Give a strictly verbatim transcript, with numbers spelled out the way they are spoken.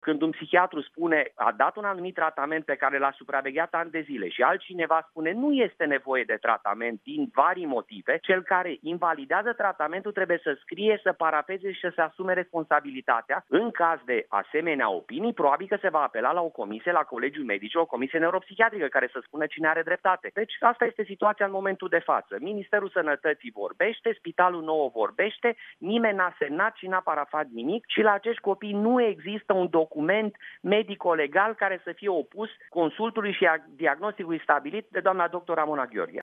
Când un psihiatru spune a dat un anumit tratament pe care l-a supravegheat ani de zile și altcineva spune nu este nevoie de tratament din vari motive, cel care invalidează tratamentul trebuie să scrie, să parafeze și să se asume responsabilitatea. În caz de asemenea opinii, probabil că se va apela la o comisie, la Colegiul Medicilor, o comisie neuropsihiatrică care să spună cine are dreptate. Deci asta este situația în momentul de față. Ministerul Sănătății vorbește, Spitalul Nou vorbește, nimeni n-a semnat și n-a parafat nimic și la acești copii nu există un document medico-legal care să fie opus consultului și diagnosticului stabilit de doamna doctor Ramona Gheorghe.